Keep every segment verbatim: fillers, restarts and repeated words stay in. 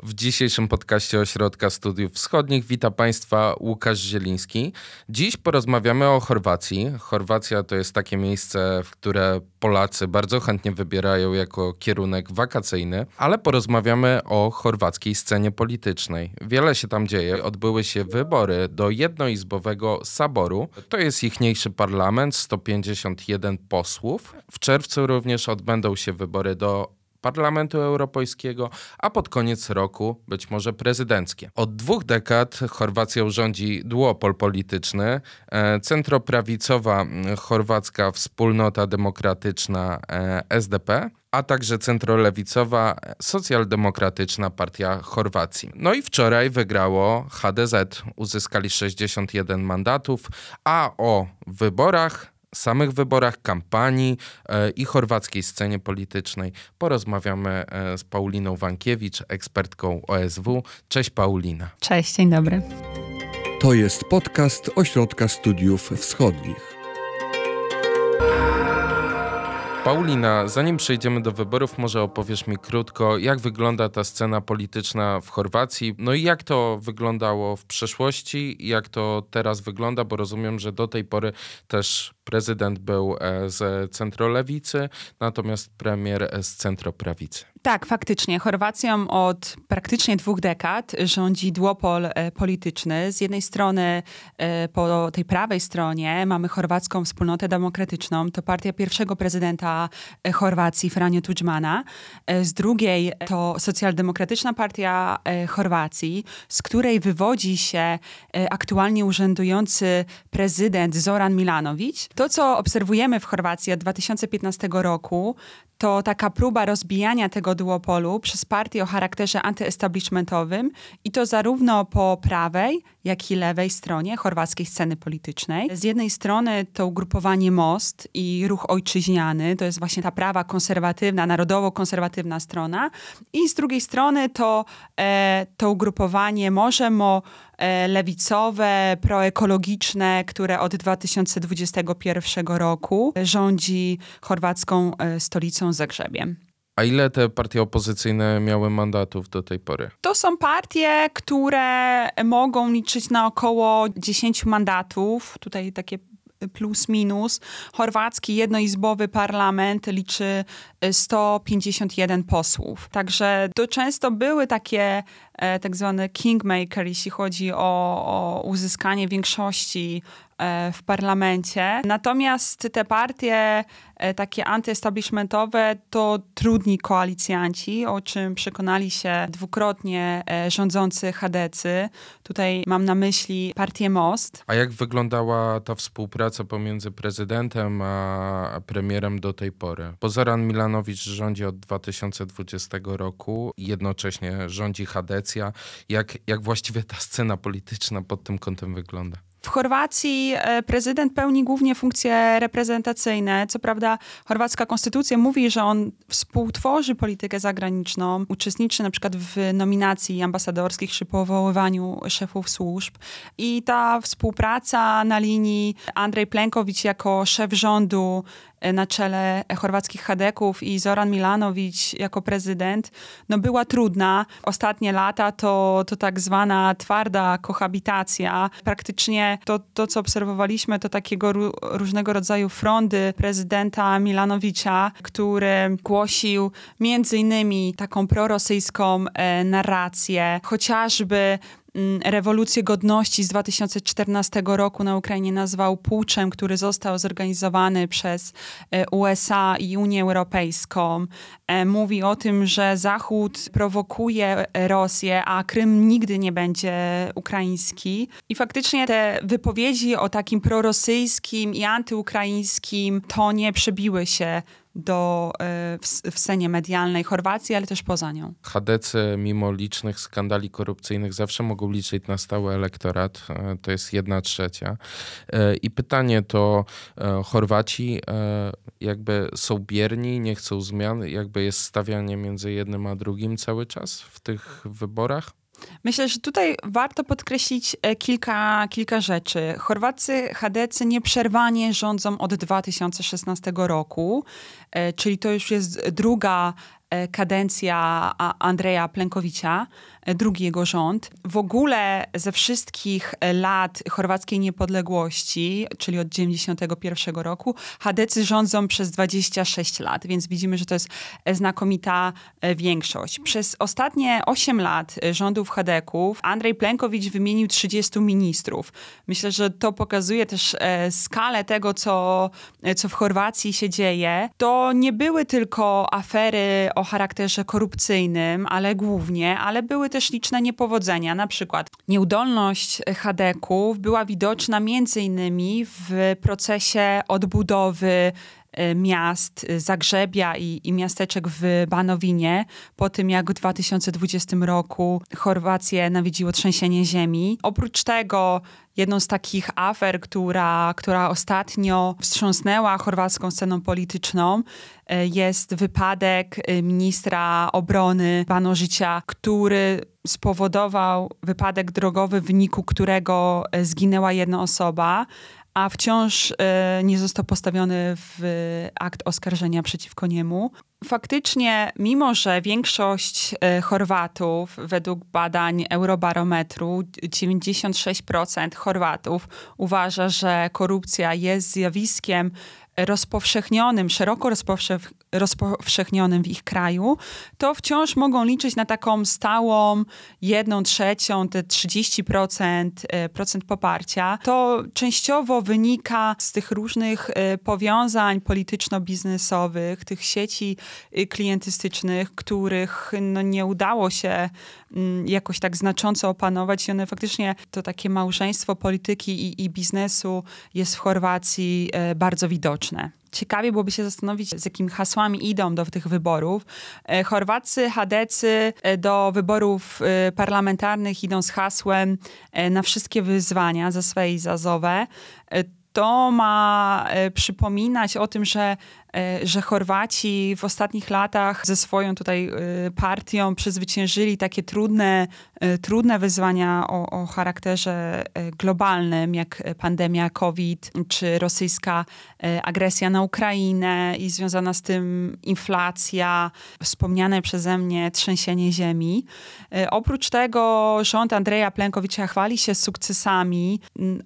W dzisiejszym podcaście Ośrodka Studiów Wschodnich wita Państwa Łukasz Zieliński. Dziś porozmawiamy o Chorwacji. Chorwacja to jest takie miejsce, w które Polacy bardzo chętnie wybierają jako kierunek wakacyjny, ale porozmawiamy o chorwackiej scenie politycznej. Wiele się tam dzieje. Odbyły się wybory do jednoizbowego Saboru. To jest ichniejszy parlament, sto pięćdziesiąt jeden posłów. W czerwcu również odbędą się wybory do Parlamentu Europejskiego, a pod koniec roku być może prezydenckie. Od dwóch dekad Chorwacją rządzi duopol polityczny. Centroprawicowa chorwacka Wspólnota Demokratyczna S D P, a także centrolewicowa Socjaldemokratyczna Partia Chorwacji. No i wczoraj wygrało H D Z. Uzyskali sześćdziesiąt jeden mandatów, a o wyborach samych wyborach, kampanii e, i chorwackiej scenie politycznej porozmawiamy e, z Pauliną Wankiewicz, ekspertką O S W. Cześć Paulina. Cześć, dzień dobry. To jest podcast Ośrodka Studiów Wschodnich. Paulina, zanim przejdziemy do wyborów, może opowiesz mi krótko, jak wygląda ta scena polityczna w Chorwacji, no i jak to wyglądało w przeszłości, jak to teraz wygląda, bo rozumiem, że do tej pory też prezydent był z centrolewicy, natomiast premier z centroprawicy. Tak, faktycznie. Chorwacją od praktycznie dwóch dekad rządzi duopol e, polityczny. Z jednej strony e, po tej prawej stronie mamy Chorwacką Wspólnotę Demokratyczną. To partia pierwszego prezydenta e, Chorwacji, Franjo Tudjmana. E, z drugiej to Socjaldemokratyczna Partia e, Chorwacji, z której wywodzi się e, aktualnie urzędujący prezydent Zoran Milanović. To, co obserwujemy w Chorwacji od dwa tysiące piętnastego roku, to taka próba rozbijania tego duopolu przez partię o charakterze antyestablishmentowym i to zarówno po prawej, jak i lewej stronie chorwackiej sceny politycznej. Z jednej strony to ugrupowanie Most i Ruch Ojczyźniany, to jest właśnie ta prawa konserwatywna, narodowo-konserwatywna strona i z drugiej strony to, e, to ugrupowanie Możemo, e, lewicowe, proekologiczne, które od dwa tysiące dwudziestego pierwszego roku rządzi chorwacką e, stolicą Zagrzebiem. A ile te partie opozycyjne miały mandatów do tej pory? To są partie, które mogą liczyć na około dziesięć mandatów. Tutaj takie plus minus. Chorwacki jednoizbowy parlament liczy sto pięćdziesiąt jeden posłów. Także to często były takie e, tak zwane kingmaker, jeśli chodzi o, o uzyskanie większości e, w parlamencie. Natomiast te partie e, takie antyestablishmentowe to trudni koalicjanci, o czym przekonali się dwukrotnie e, rządzący chadecy. Tutaj mam na myśli partię Most. A jak wyglądała ta współpraca pomiędzy prezydentem a premierem do tej pory? Bo Zoran Milanović rządzi od dwa tysiące dwudziestego roku i jednocześnie rządzi Chadecja. Jak, jak właściwie ta scena polityczna pod tym kątem wygląda? W Chorwacji prezydent pełni głównie funkcje reprezentacyjne. Co prawda chorwacka konstytucja mówi, że on współtworzy politykę zagraniczną, uczestniczy na przykład w nominacji ambasadorskich czy powoływaniu szefów służb. I ta współpraca na linii Andrej Plenković jako szef rządu na czele chorwackich chadeków i Zoran Milanović jako prezydent, no była trudna. Ostatnie lata to, to tak zwana twarda kohabitacja. Praktycznie to, to co obserwowaliśmy, to takiego ró- różnego rodzaju frondy prezydenta Milanovicia, który głosił między innymi taką prorosyjską e, narrację, chociażby rewolucję godności z dwa tysiące czternastego roku na Ukrainie nazwał puczem, który został zorganizowany przez U S A i Unię Europejską. Mówi o tym, że Zachód prowokuje Rosję, a Krym nigdy nie będzie ukraiński. I faktycznie te wypowiedzi o takim prorosyjskim i antyukraińskim tonie przebiły się do, w, w scenie medialnej Chorwacji, ale też poza nią. Chadecy mimo licznych skandali korupcyjnych zawsze mogą liczyć na stały elektorat. To jest jedna trzecia. I pytanie to Chorwaci jakby są bierni, nie chcą zmian, jakby jest stawianie między jednym a drugim cały czas w tych wyborach? Myślę, że tutaj warto podkreślić kilka, kilka rzeczy. Chorwacy chadecy nieprzerwanie rządzą od dwa tysiące szesnastego roku, czyli to już jest druga kadencja Andreja Plenkovića, drugi jego rząd. W ogóle ze wszystkich lat chorwackiej niepodległości, czyli od dziewięćdziesiątego pierwszego roku, chadecy rządzą przez dwadzieścia sześć lat, więc widzimy, że to jest znakomita większość. Przez ostatnie osiem lat rządów chadeków Andrej Plenković wymienił trzydziestu ministrów. Myślę, że to pokazuje też skalę tego, co, co w Chorwacji się dzieje. To nie były tylko afery o charakterze korupcyjnym, ale głównie, ale były też liczne niepowodzenia. Na przykład nieudolność chadeków była widoczna między innymi w procesie odbudowy miast Zagrzebia i, i miasteczek w Banowinie, po tym jak w dwa tysiące dwudziestym roku Chorwację nawiedziło trzęsienie ziemi. Oprócz tego jedną z takich afer, która, która ostatnio wstrząsnęła chorwacką sceną polityczną, jest wypadek ministra obrony Banožića, który spowodował wypadek drogowy, w wyniku którego zginęła jedna osoba, a wciąż e, nie został postawiony w akt oskarżenia przeciwko niemu. Faktycznie, mimo że większość e, Chorwatów, według badań Eurobarometru, dziewięćdziesiąt sześć procent Chorwatów uważa, że korupcja jest zjawiskiem rozpowszechnionym, szeroko rozpowszech, rozpowszechnionym w ich kraju, to wciąż mogą liczyć na taką stałą jedną trzecią, te trzydzieści procent, procent poparcia. To częściowo wynika z tych różnych powiązań polityczno-biznesowych, tych sieci klientystycznych, których no, nie udało się jakoś tak znacząco opanować i one faktycznie, to takie małżeństwo polityki i, i biznesu jest w Chorwacji bardzo widoczne. Ciekawie byłoby się zastanowić, z jakimi hasłami idą do tych wyborów. Chorwaccy chadecy do wyborów parlamentarnych idą z hasłem na wszystkie wyzwania za swe i zazowe. To ma przypominać o tym, że, że Chorwaci w ostatnich latach ze swoją tutaj partią przezwyciężyli takie trudne, trudne wyzwania o, o charakterze globalnym, jak pandemia COVID, czy rosyjska agresja na Ukrainę i związana z tym inflacja, wspomniane przeze mnie trzęsienie ziemi. Oprócz tego rząd Andreja Plenkovića chwali się sukcesami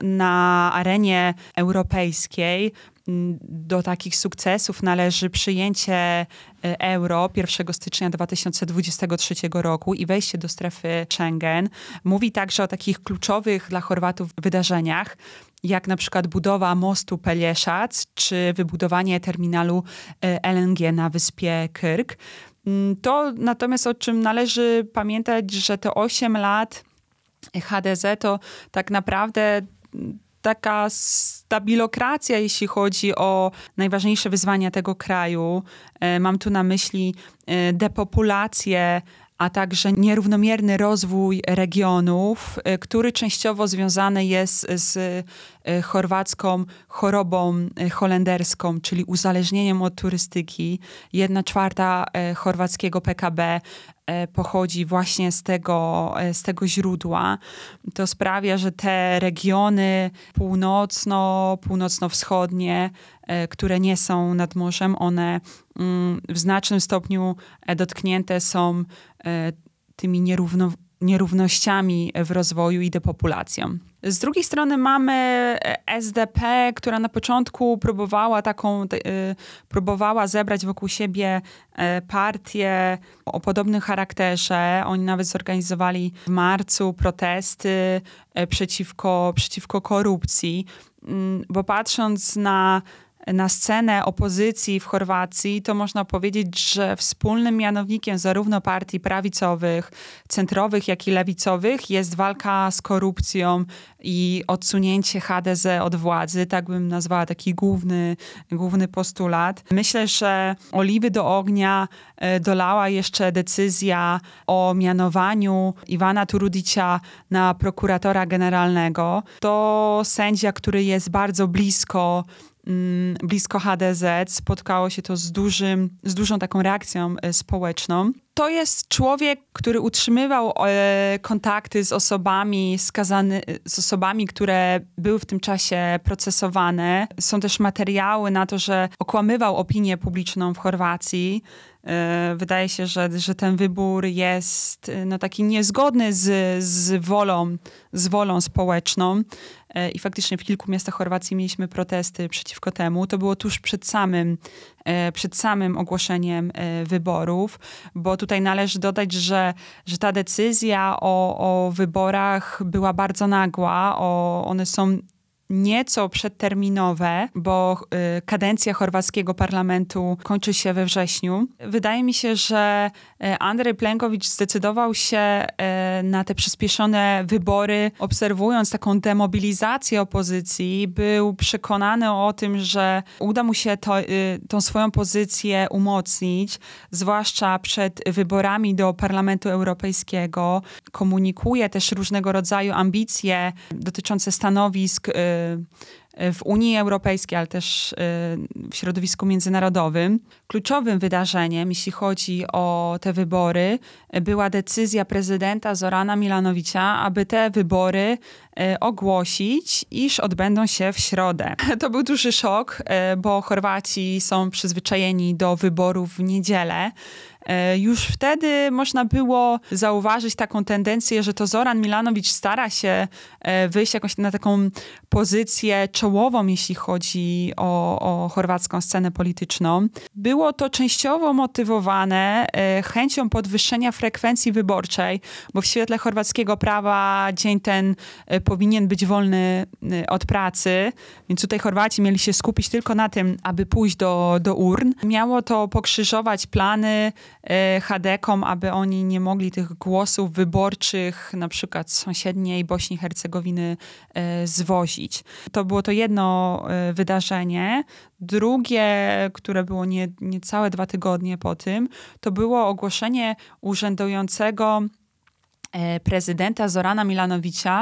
na arenie europejskiej. Do takich sukcesów należy przyjęcie euro pierwszego stycznia dwa tysiące dwudziestego trzeciego roku i wejście do strefy Schengen. Mówi także o takich kluczowych dla Chorwatów wydarzeniach, jak na przykład budowa mostu Pelješac, czy wybudowanie terminalu L N G na wyspie Krk. To natomiast, o czym należy pamiętać, że te osiem lat H D Z to tak naprawdę taka stabilokracja, jeśli chodzi o najważniejsze wyzwania tego kraju. Mam tu na myśli depopulację, a także nierównomierny rozwój regionów, który częściowo związany jest z chorwacką chorobą holenderską, czyli uzależnieniem od turystyki. Jedna czwarta chorwackiego P K B pochodzi właśnie z tego, z tego źródła. To sprawia, że te regiony północno, północno-wschodnie, które nie są nad morzem, one w znacznym stopniu dotknięte są tymi nierówno, nierównościami w rozwoju i depopulacją. Z drugiej strony mamy S D P, która na początku próbowała taką, próbowała zebrać wokół siebie partię o podobnym charakterze. Oni nawet zorganizowali w marcu protesty przeciwko, przeciwko korupcji, bo patrząc na na scenę opozycji w Chorwacji, to można powiedzieć, że wspólnym mianownikiem zarówno partii prawicowych, centrowych, jak i lewicowych jest walka z korupcją i odsunięcie H D Z od władzy. Tak bym nazwała taki główny, główny postulat. Myślę, że oliwy do ognia dolała jeszcze decyzja o mianowaniu Ivana Turudića na prokuratora generalnego. To sędzia, który jest bardzo blisko blisko H D Z. Spotkało się to z, dużym, z dużą taką reakcją społeczną. To jest człowiek, który utrzymywał e, kontakty z osobami skazany, z osobami, które były w tym czasie procesowane. Są też materiały na to, że okłamywał opinię publiczną w Chorwacji. E, wydaje się, że, że ten wybór jest no, taki niezgodny z, z, wolą, z wolą społeczną. E, I faktycznie w kilku miastach Chorwacji mieliśmy protesty przeciwko temu. To było tuż przed samym, e, przed samym ogłoszeniem e, wyborów, bo tutaj należy dodać, że, że ta decyzja o, o wyborach była bardzo nagła. O, one są nieco przedterminowe, bo y, kadencja chorwackiego parlamentu kończy się we wrześniu. Wydaje mi się, że y, Andrej Plenković zdecydował się y, na te przyspieszone wybory, obserwując taką demobilizację opozycji. Był przekonany o tym, że uda mu się to, y, tą swoją pozycję umocnić, zwłaszcza przed wyborami do Parlamentu Europejskiego. Komunikuje też różnego rodzaju ambicje dotyczące stanowisk y, w Unii Europejskiej, ale też w środowisku międzynarodowym. Kluczowym wydarzeniem, jeśli chodzi o te wybory, była decyzja prezydenta Zorana Milanovića, aby te wybory ogłosić, iż odbędą się w środę. To był duży szok, bo Chorwaci są przyzwyczajeni do wyborów w niedzielę. Już wtedy można było zauważyć taką tendencję, że to Zoran Milanović stara się wyjść jakoś na taką pozycję czołową, jeśli chodzi o, o chorwacką scenę polityczną. Było to częściowo motywowane chęcią podwyższenia frekwencji wyborczej, bo w świetle chorwackiego prawa dzień ten powinien być wolny od pracy, więc tutaj Chorwaci mieli się skupić tylko na tym, aby pójść do, do urn. Miało to pokrzyżować plany Chadekom, aby oni nie mogli tych głosów wyborczych na przykład z sąsiedniej Bośni i Hercegowiny zwozić. To było to jedno wydarzenie. Drugie, które było nie, niecałe dwa tygodnie po tym, to było ogłoszenie urzędującego prezydenta Zorana Milanovića,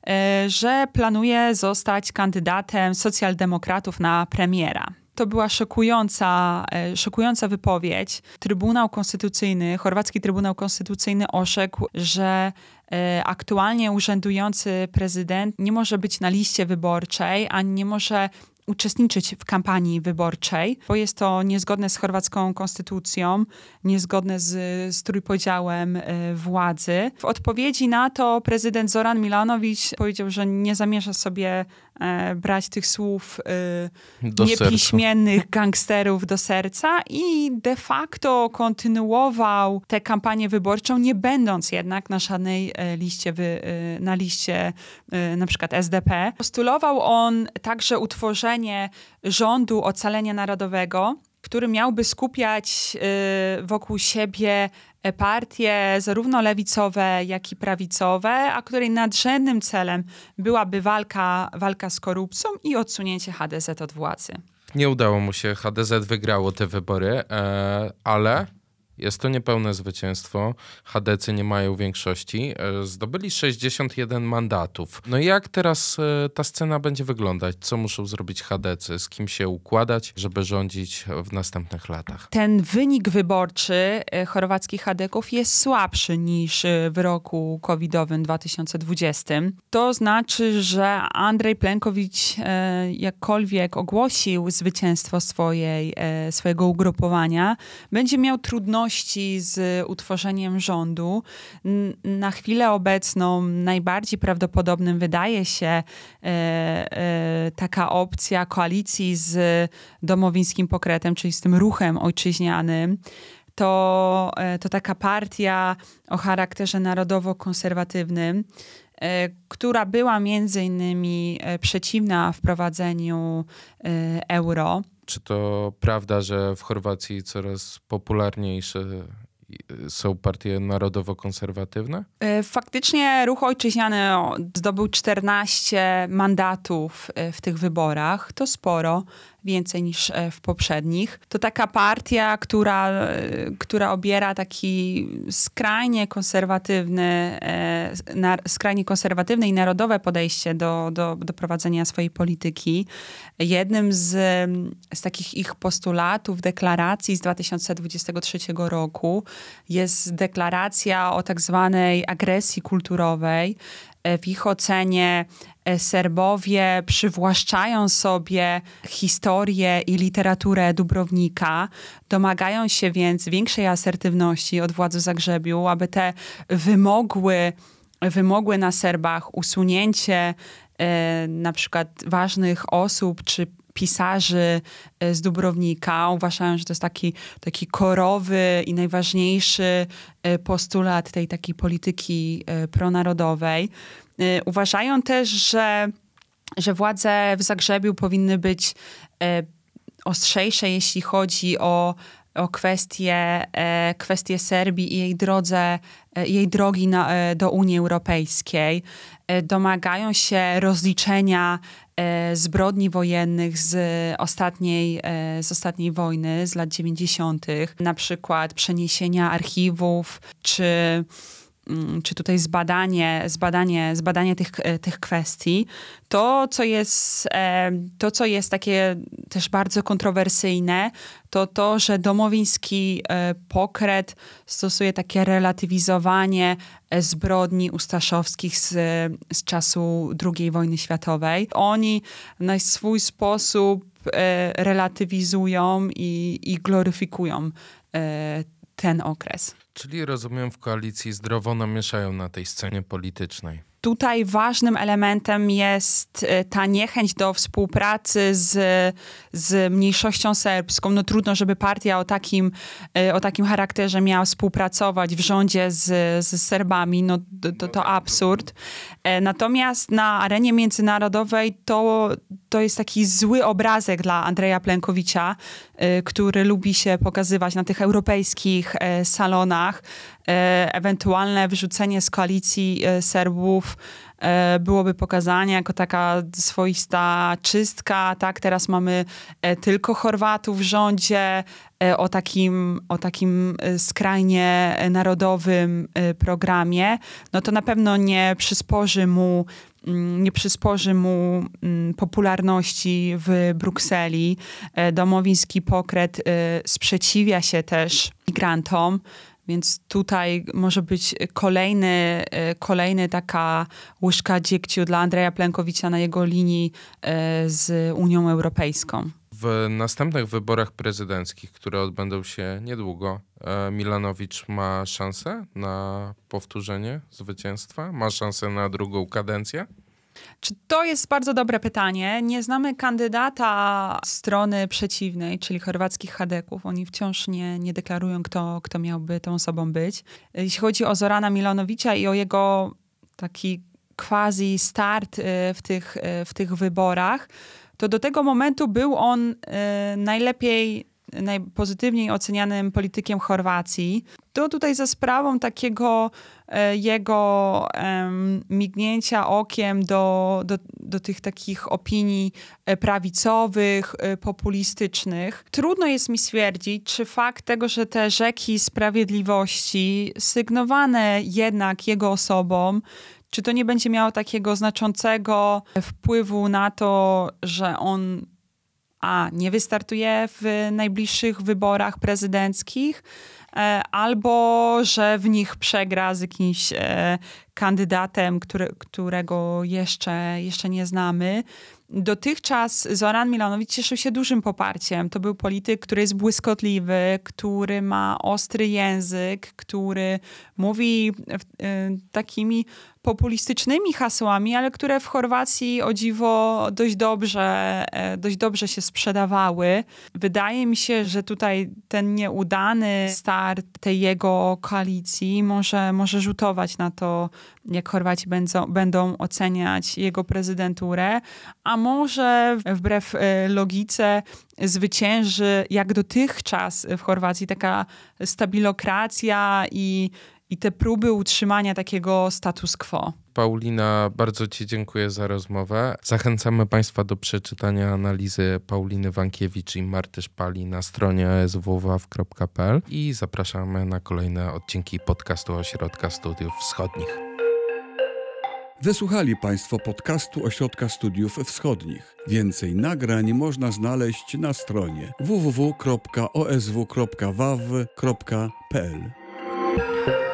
że planuje zostać kandydatem socjaldemokratów na premiera. To była szokująca, szokująca wypowiedź. Trybunał Konstytucyjny, chorwacki Trybunał Konstytucyjny orzekł, że aktualnie urzędujący prezydent nie może być na liście wyborczej, ani nie może uczestniczyć w kampanii wyborczej, bo jest to niezgodne z chorwacką konstytucją, niezgodne z, z trójpodziałem y, władzy. W odpowiedzi na to prezydent Zoran Milanović powiedział, że nie zamierza sobie e, brać tych słów y, niepiśmiennych gangsterów do serca i de facto kontynuował tę kampanię wyborczą, nie będąc jednak na żadnej e, liście, wy, y, na liście y, na przykład S D P. Postulował on także utworzenie rządu ocalenia narodowego, który miałby skupiać y, wokół siebie partie zarówno lewicowe, jak i prawicowe, a której nadrzędnym celem byłaby walka, walka z korupcją i odsunięcie H D Z od władzy. Nie udało mu się, H D Z wygrało te wybory, e, ale jest to niepełne zwycięstwo. Chadecy nie mają większości. Zdobyli sześćdziesiąt jeden mandatów. No i jak teraz ta scena będzie wyglądać? Co muszą zrobić Chadecy? Z kim się układać, żeby rządzić w następnych latach? Ten wynik wyborczy chorwackich Chadeków jest słabszy niż w roku covidowym dwa tysiące dwudziestym. To znaczy, że Andrej Plenković jakkolwiek ogłosił zwycięstwo swojej, swojego ugrupowania, będzie miał trudności z utworzeniem rządu. Na chwilę obecną najbardziej prawdopodobnym wydaje się e, e, taka opcja koalicji z Domowińskim Pokretem, czyli z tym ruchem ojczyźnianym. To, e, to taka partia o charakterze narodowo-konserwatywnym, e, która była między innymi przeciwna wprowadzeniu e, euro. Czy to prawda, że w Chorwacji coraz popularniejsze są partie narodowo-konserwatywne? Faktycznie Ruch Ojczyźniany zdobył czternaście mandatów w tych wyborach. To sporo. więcej niż w poprzednich. To taka partia, która, która obiera taki skrajnie konserwatywny, skrajnie konserwatywne i narodowe podejście do, do, do prowadzenia swojej polityki. Jednym z, z takich ich postulatów, deklaracji z dwa tysiące dwudziestego trzeciego roku jest deklaracja o tak zwanej agresji kulturowej. W ich ocenie Serbowie przywłaszczają sobie historię i literaturę Dubrownika, domagają się więc większej asertywności od władz w Zagrzebiu, aby te wymogły, wymogły na Serbach usunięcie e, na przykład ważnych osób czy pisarzy z Dubrownika. Uważają, że to jest taki, taki korowy i najważniejszy postulat tej takiej polityki pronarodowej. Uważają też, że, że władze w Zagrzebiu powinny być ostrzejsze, jeśli chodzi o, o kwestie, kwestie Serbii i jej drodze, jej drogi na, do Unii Europejskiej. Domagają się rozliczenia zbrodni wojennych z ostatniej, z ostatniej wojny, z lat dziewięćdziesiątych. Na przykład przeniesienia archiwów, czy, czy tutaj zbadanie, zbadanie, zbadanie tych, tych kwestii. To, co jest, to, co jest takie też bardzo kontrowersyjne, to to, że domowiński pokret stosuje takie relatywizowanie zbrodni ustaszowskich z, z czasu drugiej wojny światowej. Oni na swój sposób relatywizują i, i gloryfikują ten okres. Czyli rozumiem, w koalicji zdrowo namieszają na tej scenie politycznej. Tutaj ważnym elementem jest ta niechęć do współpracy z, z mniejszością serbską. No trudno, żeby partia o takim, o takim charakterze miała współpracować w rządzie z, z Serbami. No to, to absurd. Natomiast na arenie międzynarodowej to, to jest taki zły obrazek dla Andreja Plenkowicza, który lubi się pokazywać na tych europejskich salonach. Ewentualne wyrzucenie z koalicji Serbów byłoby pokazane jako taka swoista czystka, tak? Teraz mamy tylko Chorwatów w rządzie, o takim, o takim skrajnie narodowym programie. No to na pewno nie przysporzy mu nie przysporzy mu popularności w Brukseli. Domowiński pokret sprzeciwia się też migrantom. Więc tutaj może być kolejny, kolejny taka łyżka dziegciu dla Andreja Plenkowicza na jego linii z Unią Europejską. W następnych wyborach prezydenckich, które odbędą się niedługo, Milanowicz ma szansę na powtórzenie zwycięstwa? Ma szansę na drugą kadencję? Czy to jest bardzo dobre pytanie. Nie znamy kandydata strony przeciwnej, czyli chorwackich chadeków. Oni wciąż nie, nie deklarują, kto, kto miałby tą osobą być. Jeśli chodzi o Zorana Milanowicza i o jego taki quasi start w tych, w tych wyborach, to do tego momentu był on najlepiej, najpozytywniej ocenianym politykiem Chorwacji. To tutaj za sprawą takiego e, jego e, mignięcia okiem do, do, do tych takich opinii prawicowych, e, populistycznych. Trudno jest mi stwierdzić, czy fakt tego, że te rzeki sprawiedliwości sygnowane jednak jego osobą, czy to nie będzie miało takiego znaczącego wpływu na to, że on a nie wystartuje w najbliższych wyborach prezydenckich, albo że w nich przegra z jakimś kandydatem, który, którego jeszcze, jeszcze nie znamy. Dotychczas Zoran Milanowicz cieszył się dużym poparciem. To był polityk, który jest błyskotliwy, który ma ostry język, który mówi takimi populistycznymi hasłami, ale które w Chorwacji o dziwo dość dobrze, dość dobrze się sprzedawały. Wydaje mi się, że tutaj ten nieudany start tej jego koalicji może, może rzutować na to, jak Chorwaci będą, będą oceniać jego prezydenturę, a może wbrew logice zwycięży jak dotychczas w Chorwacji taka stabilokracja i I te próby utrzymania takiego status quo. Paulina, bardzo Ci dziękuję za rozmowę. Zachęcamy Państwa do przeczytania analizy Pauliny Wankiewicz i Marty Szpali na stronie o s w waw kropka p l i zapraszamy na kolejne odcinki podcastu Ośrodka Studiów Wschodnich. Wysłuchali Państwo podcastu Ośrodka Studiów Wschodnich. Więcej nagrań można znaleźć na stronie w w w kropka o s w kropka waw kropka p l.